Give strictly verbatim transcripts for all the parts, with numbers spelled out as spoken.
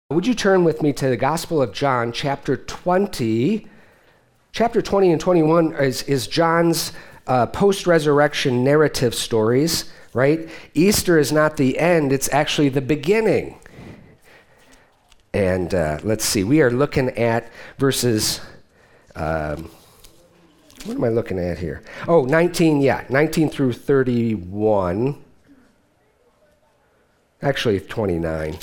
Would you turn with me to the Gospel of John, chapter twenty? Chapter twenty and twenty-one is, is John's uh, post-resurrection narrative stories, right? Easter is not the end, it's actually the beginning. And uh, let's see, we are looking at verses, um, what am I looking at here? Oh, nineteen, yeah, nineteen through thirty-one. Actually, twenty-nine.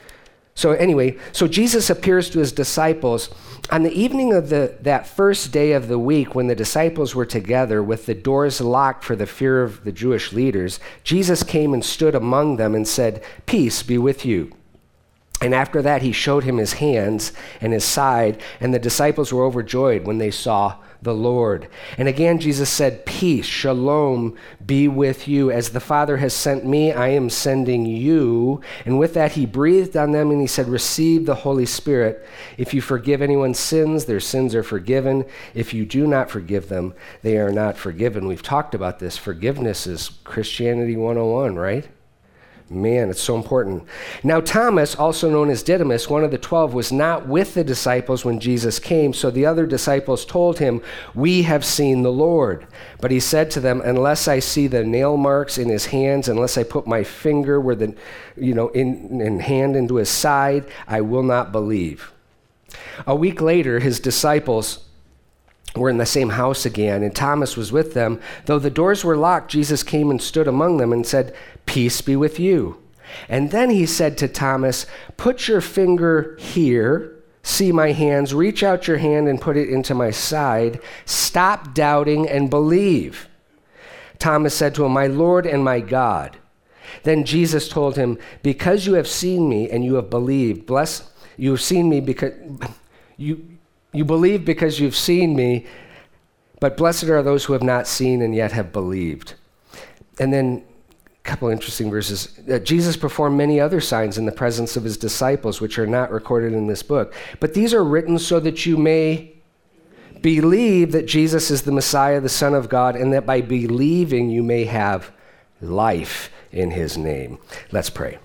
So anyway, so Jesus appears to his disciples on the evening of the that first day of the week when the disciples were together with the doors locked for the fear of the Jewish leaders. Jesus came and stood among them and said, "Peace be with you." And after that, he showed him his hands and his side, and the disciples were overjoyed when they saw the Lord. And again, Jesus said, "Peace, shalom, be with you. As the Father has sent me, I am sending you." And with that, he breathed on them and he said, "Receive the Holy Spirit. If you forgive anyone's sins, their sins are forgiven. If you do not forgive them, they are not forgiven." We've talked about this. Forgiveness is Christianity one oh one, right? Man, it's so important. Now, Thomas, also known as Didymus, one of the twelve, was not with the disciples when Jesus came, so the other disciples told him, "We have seen the Lord." But he said to them, "Unless I see the nail marks in his hands, unless I put my finger where the, you know, in, in hand into his side, I will not believe." A week later, his disciples were in the same house again, and Thomas was with them. Though the doors were locked, Jesus came and stood among them and said, "Peace be with you." And then he said to Thomas, "Put your finger here, see my hands, reach out your hand and put it into my side. Stop doubting and believe." Thomas said to him, "My Lord and my God." Then Jesus told him, "Because you have seen me and you have believed, bless, you have seen me because you You believe because you've seen me, but blessed are those who have not seen and yet have believed." And then a couple interesting verses. Uh, Jesus performed many other signs in the presence of his disciples, which are not recorded in this book. But these are written so that you may believe that Jesus is the Messiah, the Son of God, and that by believing you may have life in his name. Let's pray.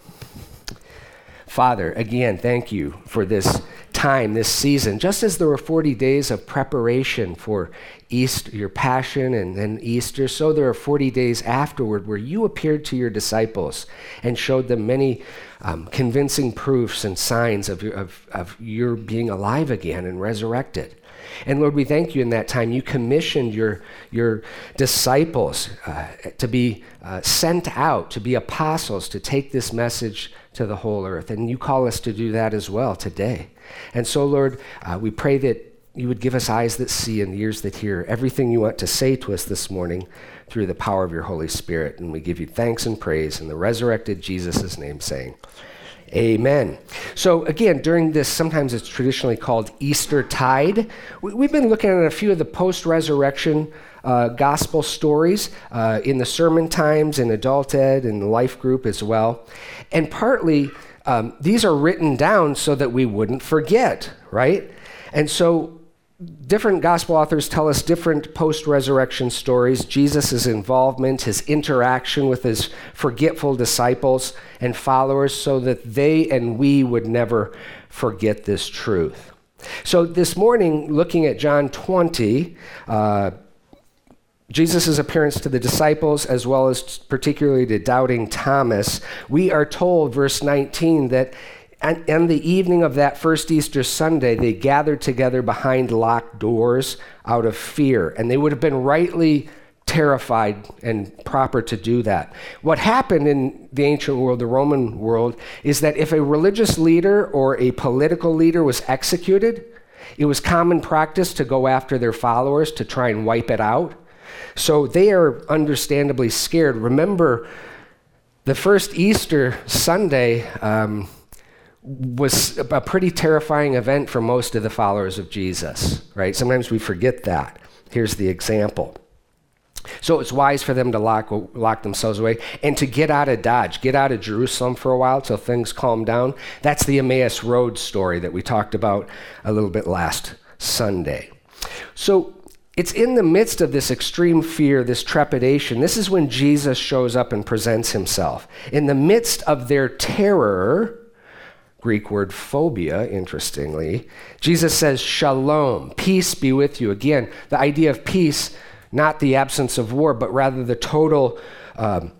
Father, again, thank you for this time, this season. Just as there were forty days of preparation for Easter, your passion, and then Easter, so there are forty days afterward where you appeared to your disciples and showed them many um, convincing proofs and signs of your, of, of your being alive again and resurrected. And Lord, we thank you in that time. You commissioned your, your disciples uh, to be uh, sent out, to be apostles, to take this message to the whole earth. And you call us to do that as well today. And so, Lord, uh, we pray that you would give us eyes that see and ears that hear everything you want to say to us this morning through the power of your Holy Spirit. And we give you thanks and praise in the resurrected Jesus' name, saying, amen. So again, during this, sometimes it's traditionally called Easter Tide. We've been looking at a few of the post-resurrection uh, gospel stories uh, in the sermon times, in adult ed, and the life group as well. And partly, um, these are written down so that we wouldn't forget, right? And so different gospel authors tell us different post-resurrection stories, Jesus' involvement, his interaction with his forgetful disciples and followers so that they and we would never forget this truth. So this morning, looking at John twenty, uh, Jesus' appearance to the disciples as well as particularly to doubting Thomas, we are told, verse nineteen, that And on the evening of that first Easter Sunday, they gathered together behind locked doors out of fear. And they would have been rightly terrified and proper to do that. What happened in the ancient world, the Roman world, is that if a religious leader or a political leader was executed, it was common practice to go after their followers to try and wipe it out. So they are understandably scared. Remember, the first Easter Sunday, um, was a pretty terrifying event for most of the followers of Jesus, right? Sometimes we forget that. Here's the example. So it's wise for them to lock, lock themselves away and to get out of Dodge, get out of Jerusalem for a while till things calm down. That's the Emmaus Road story that we talked about a little bit last Sunday. So it's in the midst of this extreme fear, this trepidation. This is when Jesus shows up and presents himself. In the midst of their terror, Greek word phobia, interestingly. Jesus says, shalom, peace be with you. Again, the idea of peace, not the absence of war, but rather the total um,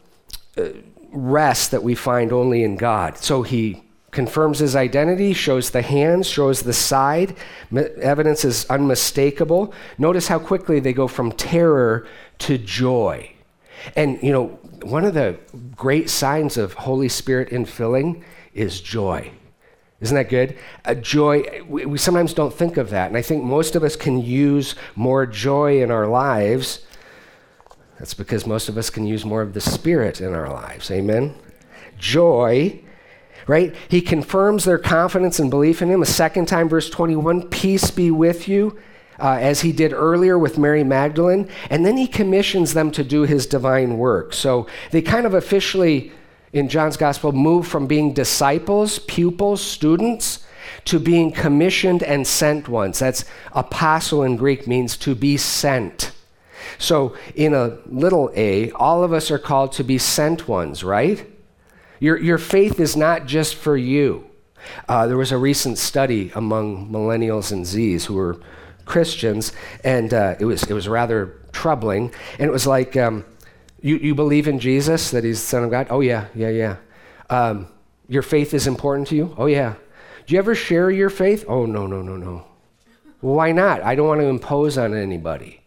rest that we find only in God. So he confirms his identity, shows the hands, shows the side. Evidence is unmistakable. Notice how quickly they go from terror to joy. And, you know, one of the great signs of Holy Spirit infilling is joy. Isn't that good? A joy, we, we sometimes don't think of that. And I think most of us can use more joy in our lives. That's because most of us can use more of the Spirit in our lives. Amen? Joy, right? He confirms their confidence and belief in him. A second time, verse twenty-one, peace be with you, uh, as he did earlier with Mary Magdalene. And then he commissions them to do his divine work. So they kind of officially, in John's gospel, move from being disciples, pupils, students, to being commissioned and sent ones. That's apostle in Greek, means to be sent. So in a little a, all of us are called to be sent ones, right? Your, your faith is not just for you. Uh, there was a recent study among millennials and Zs who were Christians, and uh, it was it was rather troubling. And it was like, um, You, you believe in Jesus, that he's the Son of God? Oh, yeah, yeah, yeah. Um, your faith is important to you? Oh, yeah. Do you ever share your faith? Oh, no, no, no, no. Well, why not? I don't want to impose on anybody.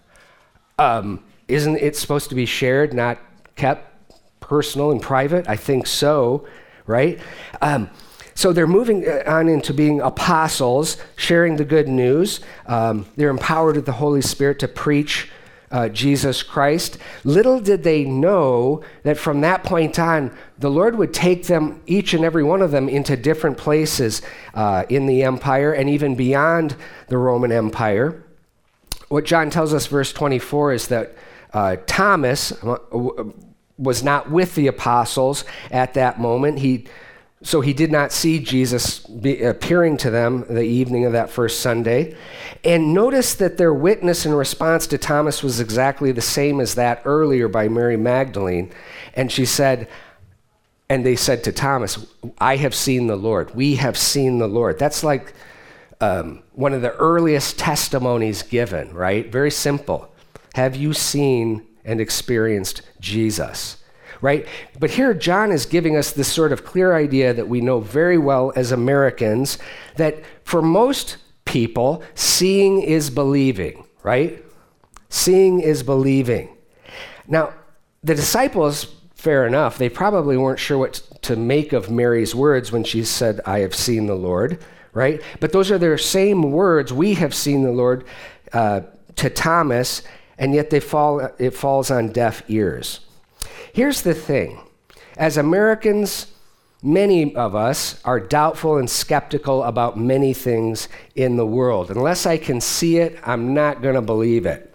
Um, isn't it supposed to be shared, not kept personal and private? I think so, right? Um, so they're moving on into being apostles, sharing the good news. Um, they're empowered with the Holy Spirit to preach Uh, Jesus Christ. Little did they know that from that point on, the Lord would take them, each and every one of them, into different places uh, in the empire and even beyond the Roman Empire. What John tells us, verse twenty-four, is that uh, Thomas was not with the apostles at that moment. He So he did not see Jesus be appearing to them the evening of that first Sunday. And notice that their witness and response to Thomas was exactly the same as that earlier by Mary Magdalene. And she said, and they said to Thomas, I have seen the Lord. We have seen the Lord. That's like um, one of the earliest testimonies given, right? Very simple. Have you seen and experienced Jesus? Right? But here John is giving us this sort of clear idea that we know very well as Americans, that for most people, seeing is believing, right? Seeing is believing. Now, the disciples, fair enough, they probably weren't sure what to make of Mary's words when she said, I have seen the Lord, right? But those are their same words, we have seen the Lord, uh, to Thomas, and yet they fall. it falls on deaf ears. Here's the thing. As Americans, many of us are doubtful and skeptical about many things in the world. Unless I can see it, I'm not going to believe it.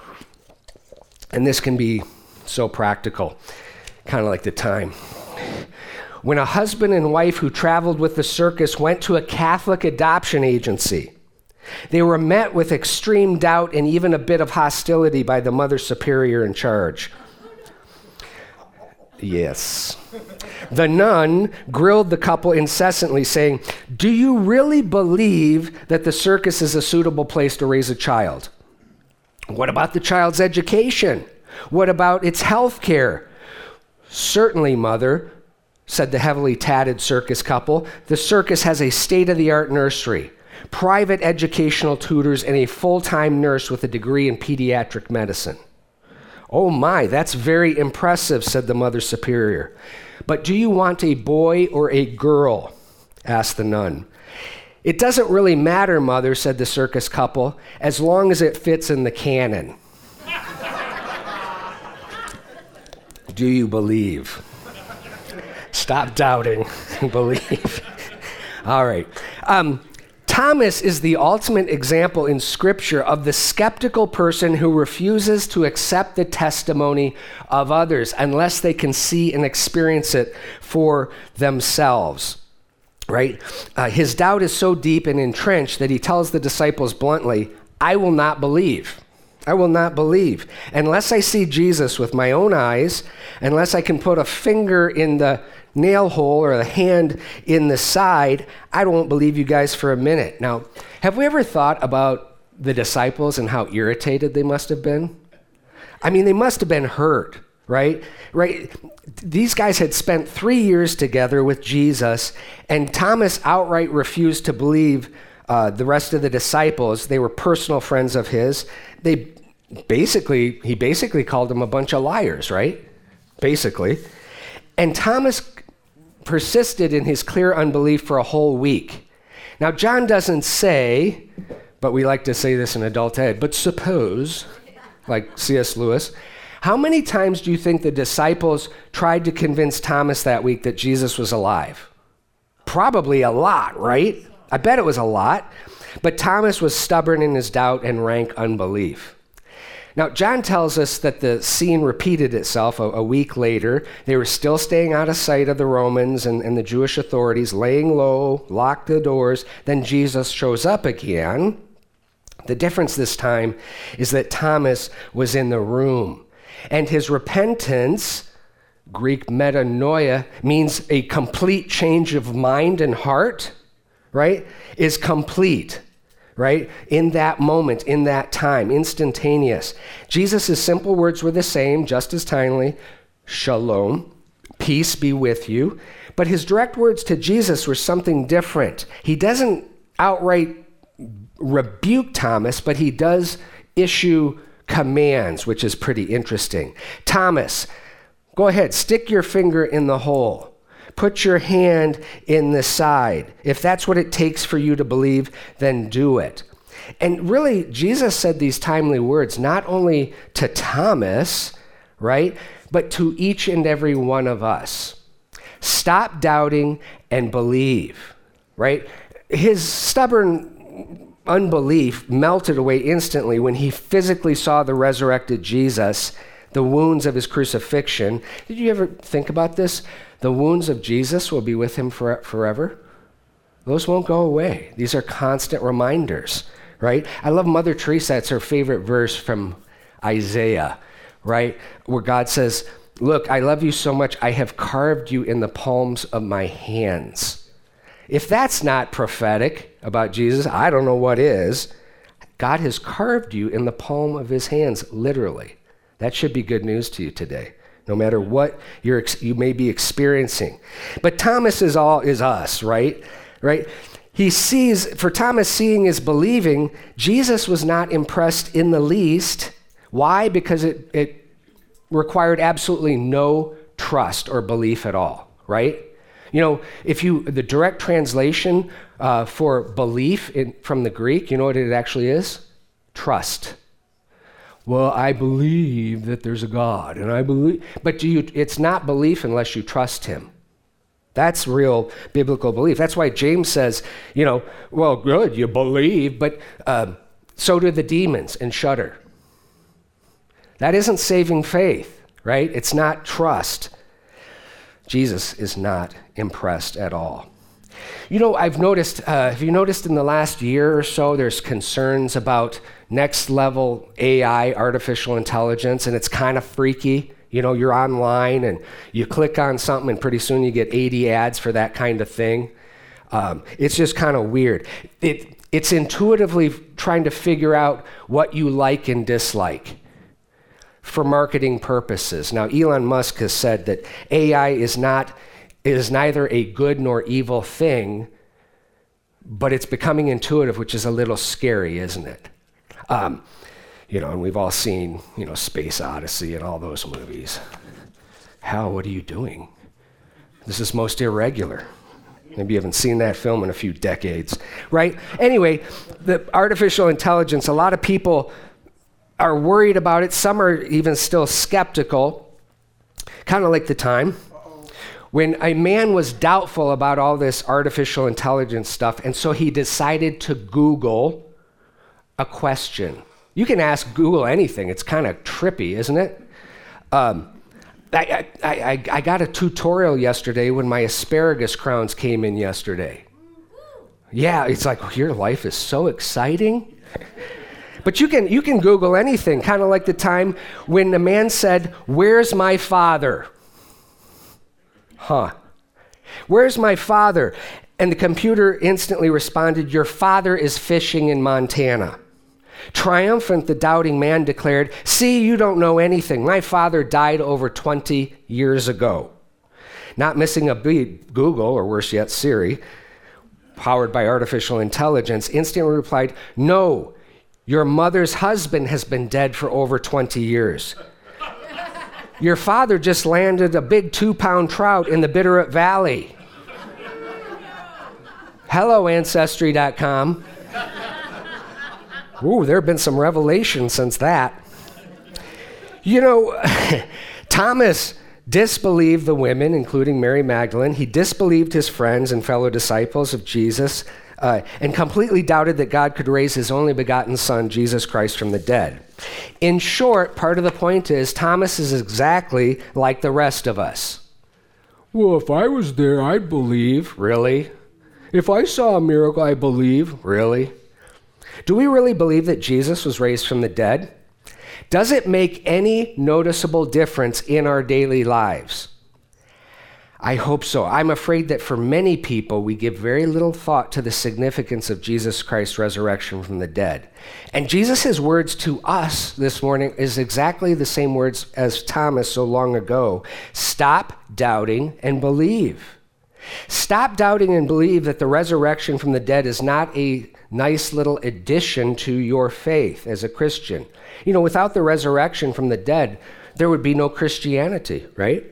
And this can be so practical, kind of like the time. When a husband and wife who traveled with the circus went to a Catholic adoption agency, they were met with extreme doubt and even a bit of hostility by the Mother Superior in charge. Yes. The nun grilled the couple incessantly, saying, do you really believe that the circus is a suitable place to raise a child? What about the child's education? What about its health care? Certainly, Mother, said the heavily tatted circus couple. The circus has a state-of-the-art nursery, private educational tutors, and a full-time nurse with a degree in pediatric medicine. Oh my, that's very impressive, said the Mother Superior. But do you want a boy or a girl? Asked the nun. It doesn't really matter, Mother, said the circus couple, as long as it fits in the canon. Do you believe? Stop doubting. Believe. All right. Um, Thomas is the ultimate example in Scripture of the skeptical person who refuses to accept the testimony of others unless they can see and experience it for themselves, right? Uh, his doubt is so deep and entrenched that he tells the disciples bluntly, I will not believe. I will not believe. Unless I see Jesus with my own eyes, unless I can put a finger in the nail hole or the hand in the side, I won't believe you guys for a minute. Now, have we ever thought about the disciples and how irritated they must have been? I mean, they must have been hurt, right? Right? These guys had spent three years together with Jesus, and Thomas outright refused to believe uh, the rest of the disciples. They were personal friends of his. They basically, he basically called them a bunch of liars, right? Basically. And Thomas persisted in his clear unbelief for a whole week. Now, John doesn't say, but we like to say this in adult ed, but suppose, like C S Lewis, how many times do you think the disciples tried to convince Thomas that week that Jesus was alive? Probably a lot, right? I bet it was a lot. But Thomas was stubborn in his doubt and rank unbelief. Now, John tells us that the scene repeated itself a, a week later. They were still staying out of sight of the Romans and, and the Jewish authorities, laying low, locked the doors. Then Jesus shows up again. The difference this time is that Thomas was in the room. And his repentance, Greek metanoia, means a complete change of mind and heart, right? Is complete. Right? In that moment, in that time, instantaneous. Jesus' simple words were the same, just as timely, shalom, peace be with you. But his direct words to Jesus were something different. He doesn't outright rebuke Thomas, but he does issue commands, which is pretty interesting. Thomas, go ahead, stick your finger in the hole. Put your hand in the side. If that's what it takes for you to believe, then do it. And really, Jesus said these timely words, not only to Thomas, right, but to each and every one of us. Stop doubting and believe, right? His stubborn unbelief melted away instantly when he physically saw the resurrected Jesus, the wounds of his crucifixion. Did you ever think about this? The wounds of Jesus will be with him for, forever. Those won't go away. These are constant reminders, right? I love Mother Teresa. It's her favorite verse from Isaiah, right? Where God says, look, I love you so much, I have carved you in the palms of my hands. If that's not prophetic about Jesus, I don't know what is. God has carved you in the palm of his hands, literally. That should be good news to you today, no matter what you're, you may be experiencing. But Thomas is all is us, right? Right? He sees, for Thomas, seeing is believing. Jesus was not impressed in the least. Why? Because it, it required absolutely no trust or belief at all, right? You know, if you, the direct translation uh, for belief in, from the Greek, you know what it actually is? Trust. Well, I believe that there's a God, and I believe, but do you, it's not belief unless you trust him. That's real biblical belief. That's why James says, you know, well, good, you believe, but uh, so do the demons and shudder. That isn't saving faith, right? It's not trust. Jesus is not impressed at all. You know, I've noticed, uh, have you noticed in the last year or so, there's concerns about next level A I, artificial intelligence, and it's kind of freaky. You know, you're online and you click on something and pretty soon you get eighty ads for that kind of thing. Um, it's just kind of weird. It, it's intuitively trying to figure out what you like and dislike for marketing purposes. Now, Elon Musk has said that A I is not is neither a good nor evil thing, but it's becoming intuitive, which is a little scary, isn't it? Um, you know, and we've all seen, you know, Space Odyssey and all those movies. Hal, what are you doing? This is most irregular. Maybe you haven't seen that film in a few decades, right? Anyway, the artificial intelligence, a lot of people are worried about it. Some are even still skeptical, kind of like the time when a man was doubtful about all this artificial intelligence stuff, and so he decided to Google a question. You can ask Google anything. It's kind of trippy, isn't it? Um, I, I, I, I got a tutorial yesterday when my asparagus crowns came in yesterday. Yeah, it's like, oh, your life is so exciting. But you can, you can Google anything, kind of like the time when the man said, "Where's my father?" Huh. Where's my father? And the computer instantly responded, your father is fishing in Montana. Triumphant, the doubting man declared, see, you don't know anything. My father died over twenty years ago. Not missing a beat, Google, or worse yet, Siri, powered by artificial intelligence, instantly replied, no, your mother's husband has been dead for over twenty years. Your father just landed a big two-pound trout in the Bitterroot Valley. Hello, Ancestry dot com. Ooh, there have been some revelations since that. You know, Thomas disbelieved the women, including Mary Magdalene. He disbelieved his friends and fellow disciples of Jesus, uh, and completely doubted that God could raise his only begotten son, Jesus Christ, from the dead. In short, part of the point is Thomas is exactly like the rest of us. Well, if I was there, I'd believe. Really? If I saw a miracle, I believe. Really? Do we really believe that Jesus was raised from the dead? Does it make any noticeable difference in our daily lives? I hope so. I'm afraid that for many people, we give very little thought to the significance of Jesus Christ's resurrection from the dead. And Jesus' words to us this morning is exactly the same words as Thomas so long ago. Stop doubting and believe. Stop doubting and believe that the resurrection from the dead is not a nice little addition to your faith as a Christian. You know, without the resurrection from the dead, there would be no Christianity, right?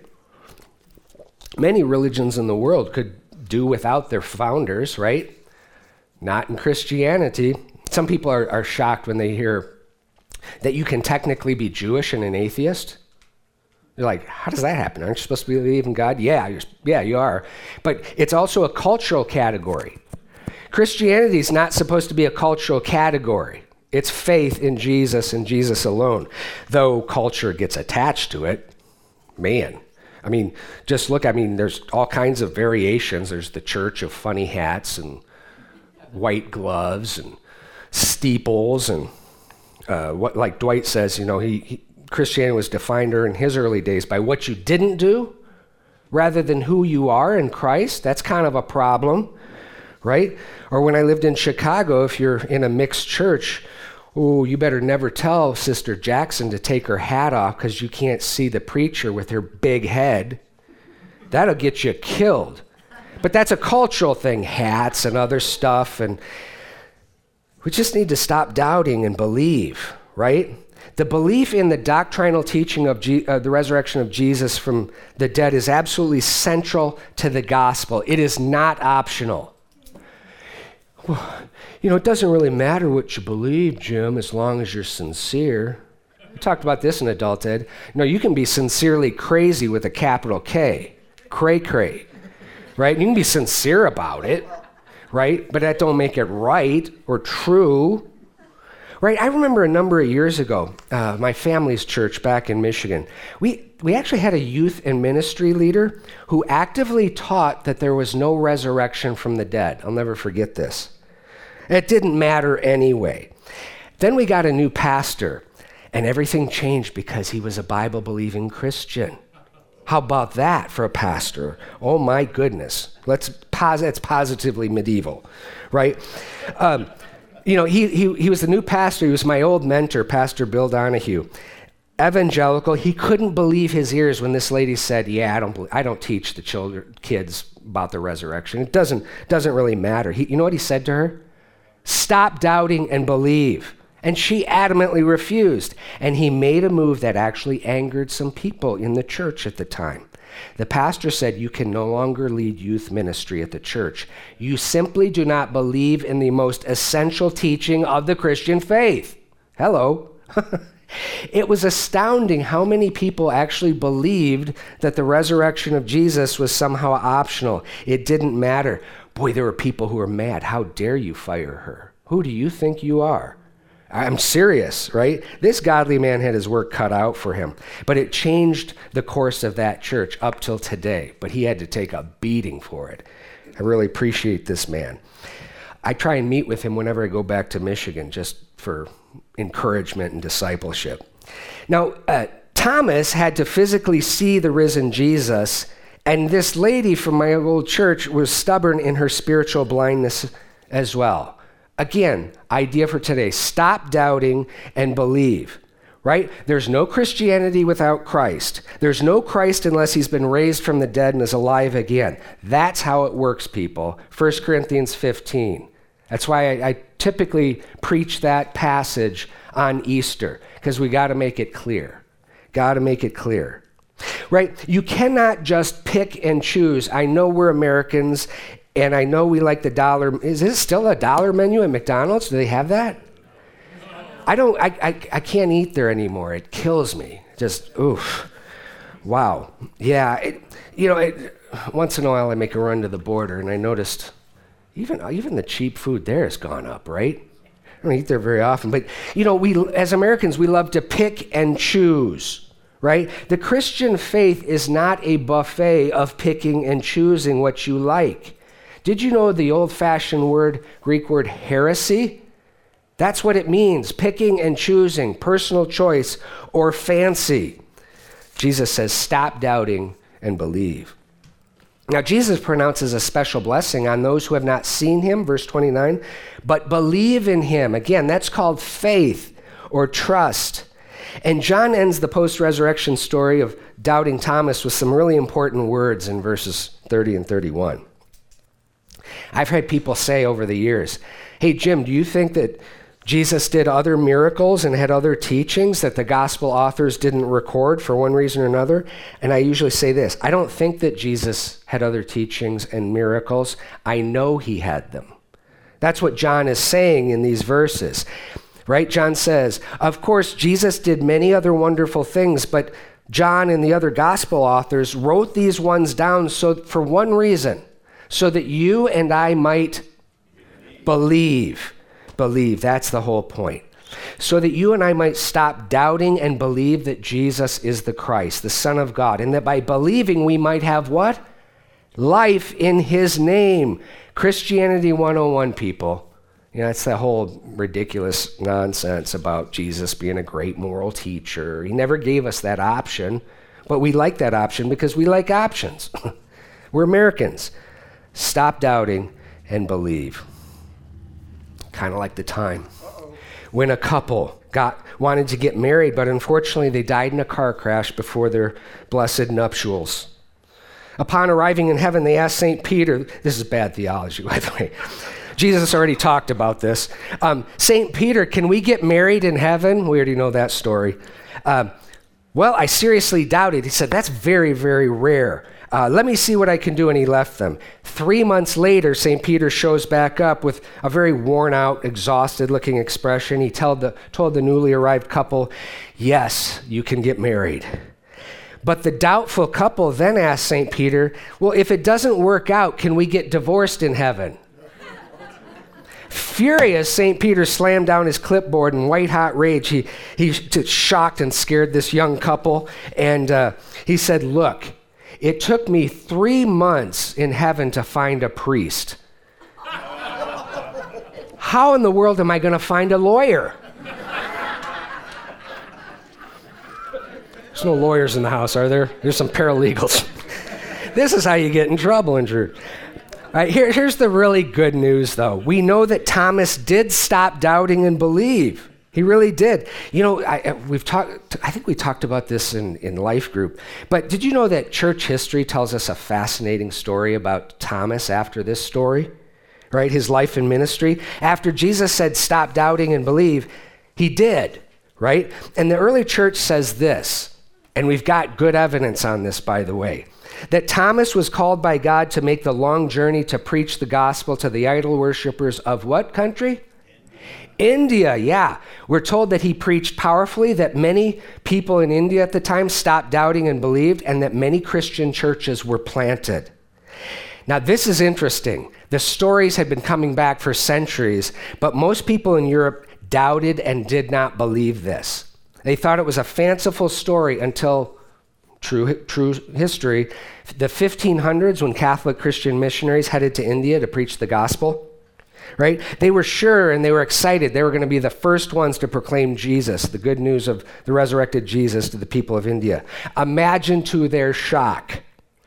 Many religions in the world could do without their founders, right? Not in Christianity. Some people are, are shocked when they hear that you can technically be Jewish and an atheist. They're like, how does that happen? Aren't you supposed to believe in God? Yeah, you're, yeah, you are. But it's also a cultural category. Christianity is not supposed to be a cultural category. It's faith in Jesus and Jesus alone. Though culture gets attached to it, man. I mean, just look, I mean, there's all kinds of variations. There's the church of funny hats and white gloves and steeples. And uh, what, like Dwight says, you know, he, he Christianity was defined in his early days by what you didn't do rather than who you are in Christ. That's kind of a problem, right? Or when I lived in Chicago, if you're in a mixed church, oh, you better never tell Sister Jackson to take her hat off because you can't see the preacher with her big head. That'll get you killed. But that's a cultural thing, hats and other stuff. And we just need to stop doubting and believe, right? The belief in the doctrinal teaching of G- uh, the resurrection of Jesus from the dead is absolutely central to the gospel. It is not optional. Well, you know, it doesn't really matter what you believe, Jim, as long as you're sincere. We talked about this in Adult Ed. No, you can be sincerely crazy with a capital K, cray-cray, right? You can be sincere about it, right? But that don't make it right or true, right? I remember a number of years ago, uh, my family's church back in Michigan, we, we actually had a youth and ministry leader who actively taught that there was no resurrection from the dead. I'll never forget this. It didn't matter anyway. Then we got a new pastor, and everything changed because he was a Bible-believing Christian. How about that for a pastor? Oh my goodness. Let's pos- that's positively medieval, right? Um, you know, he, he he was the new pastor. He was my old mentor, Pastor Bill Donahue. Evangelical. He couldn't believe his ears when this lady said, "Yeah, I don't believe, I don't teach the children kids about the resurrection. It doesn't doesn't really matter." He, you know what he said to her? Stop doubting and believe. And she adamantly refused. And he made a move that actually angered some people in the church at the time. The pastor said, you can no longer lead youth ministry at the church. You simply do not believe in the most essential teaching of the Christian faith. Hello. It was astounding how many people actually believed that the resurrection of Jesus was somehow optional. It didn't matter. Boy, there were people who were mad. How dare you fire her? Who do you think you are? I'm serious, right? This godly man had his work cut out for him. But it changed the course of that church up till today. But he had to take a beating for it. I really appreciate this man. I try and meet with him whenever I go back to Michigan just for encouragement and discipleship. Now, uh, Thomas had to physically see the risen Jesus And this lady from my old church was stubborn in her spiritual blindness as well. Again, idea for today, stop doubting and believe, right? There's no Christianity without Christ. There's no Christ unless he's been raised from the dead and is alive again. That's how it works, people. First Corinthians fifteen. That's why I, I typically preach that passage on Easter, because we got to make it clear. Got to make it clear, right? You cannot just pick and choose. I know we're Americans, and I know we like the dollar. Is it still a dollar menu at McDonald's? Do they have that? I don't, I, I, I can't eat there anymore. It kills me. Just, oof. Wow. Yeah, it, you know, it, once in a while I make a run to the border, and I noticed even, even the cheap food there has gone up, right? I don't eat there very often, but, you know, we, as Americans, we love to pick and choose, right? The Christian faith is not a buffet of picking and choosing what you like. Did you know the old-fashioned word, Greek word heresy? That's what it means, picking and choosing, personal choice or fancy. Jesus says, stop doubting and believe. Now, Jesus pronounces a special blessing on those who have not seen him, verse twenty-nine, but believe in him. Again, that's called faith or trust. And John ends the post-resurrection story of doubting Thomas with some really important words in verses thirty and thirty-one. I've heard people say over the years, hey, Jim, do you think that Jesus did other miracles and had other teachings that the gospel authors didn't record for one reason or another? And I usually say this, I don't think that Jesus had other teachings and miracles. I know he had them. That's what John is saying in these verses, right? John says, of course, Jesus did many other wonderful things, but John and the other gospel authors wrote these ones down so for one reason, so that you and I might believe. Believe, that's the whole point. So that you and I might stop doubting and believe that Jesus is the Christ, the Son of God, and that by believing we might have what? Life in his name. Christianity one oh one, people. You know, it's the whole ridiculous nonsense about Jesus being a great moral teacher. He never gave us that option, but we like that option because we like options. We're Americans. Stop doubting and believe. Kind of like the time Uh-oh. when a couple got wanted to get married, but unfortunately they died in a car crash before their blessed nuptials. Upon arriving in heaven, they asked Saint Peter, this is bad theology, by the way. Jesus already talked about this. Um, Saint Peter, can we get married in heaven? We already know that story. Uh, well, I seriously doubt it. He said, that's very, very rare. Uh, let me see what I can do, and he left them. Three months later, Saint Peter shows back up with a very worn-out, exhausted-looking expression. He told the, told the newly arrived couple, yes, you can get married. But the doubtful couple then asked Saint Peter, well, if it doesn't work out, can we get divorced in heaven? Furious, Saint Peter slammed down his clipboard in white-hot rage. He, he shocked and scared this young couple, and uh, he said, look, it took me three months in heaven to find a priest. How in the world am I going to find a lawyer? There's no lawyers in the house, are there? There's some paralegals. This is how you get in trouble in church. All right, here, here's the really good news, though. We know that Thomas did stop doubting and believe. He really did. You know, I, we've talked. I think we talked about this in, in Life Group. But did you know that church history tells us a fascinating story about Thomas after this story? Right, his life and ministry. After Jesus said, "Stop doubting and believe," he did. Right, and the early church says this, and we've got good evidence on this, by the way, that Thomas was called by God to make the long journey to preach the gospel to the idol worshipers of what country? India, yeah. We're told that he preached powerfully, that many people in India at the time stopped doubting and believed, and that many Christian churches were planted. Now, this is interesting. The stories had been coming back for centuries, but most people in Europe doubted and did not believe this. They thought it was a fanciful story until true, true history, the fifteen hundreds, when Catholic Christian missionaries headed to India to preach the gospel. Right? They were sure and they were excited. They were going to be the first ones to proclaim Jesus, the good news of the resurrected Jesus, to the people of India. Imagine to their shock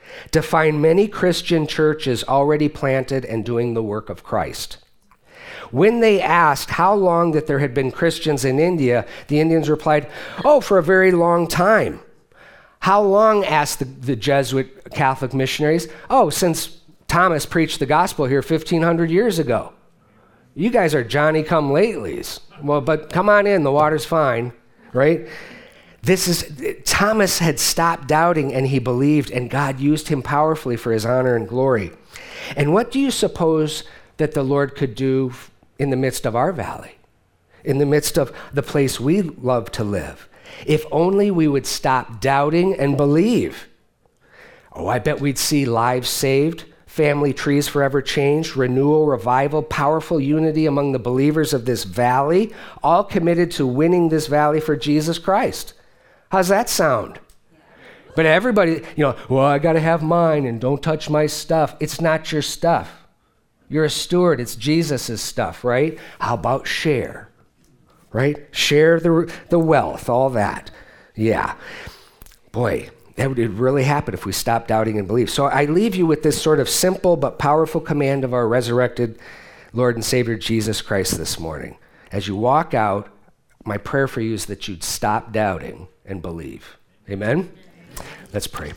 to find many Christian churches already planted and doing the work of Christ. When they asked how long that there had been Christians in India, the Indians replied, "Oh, for a very long time." How long, asked the, the Jesuit Catholic missionaries? "Oh, since Thomas preached the gospel here fifteen hundred years ago." You guys are Johnny-come-latelys. Well, but come on in, the water's fine, right? This is, Thomas had stopped doubting and he believed, and God used him powerfully for his honor and glory. And what do you suppose that the Lord could do in the midst of our valley, in the midst of the place we love to live? If only we would stop doubting and believe. Oh, I bet we'd see lives saved, family trees forever changed, renewal, revival, powerful unity among the believers of this valley, all committed to winning this valley for Jesus Christ. How's that sound? But everybody, you know, well, I got to have mine and don't touch my stuff. It's not your stuff. You're a steward. It's Jesus' stuff, right? How about share, right? Share the, the wealth, all that. Yeah. Boy, that would really happen if we stopped doubting and believe. So I leave you with this sort of simple but powerful command of our resurrected Lord and Savior Jesus Christ this morning. As you walk out, my prayer for you is that you'd stop doubting and believe. Amen? Let's pray.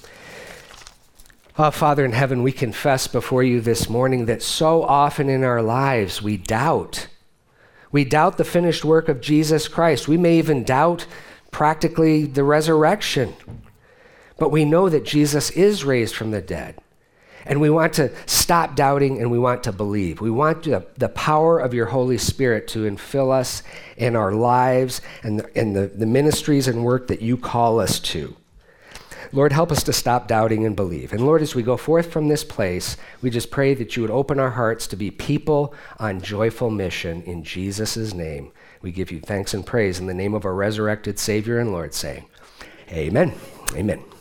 Oh, Father in heaven, we confess before you this morning that so often in our lives we doubt. We doubt the finished work of Jesus Christ. We may even doubt practically the resurrection. But we know that Jesus is raised from the dead. And we want to stop doubting and we want to believe. We want the, the power of your Holy Spirit to infill us in our lives and, the, and the, the ministries and work that you call us to. Lord, help us to stop doubting and believe. And Lord, as we go forth from this place, we just pray that you would open our hearts to be people on joyful mission in Jesus' name. We give you thanks and praise in the name of our resurrected Savior and Lord, saying, amen. Amen.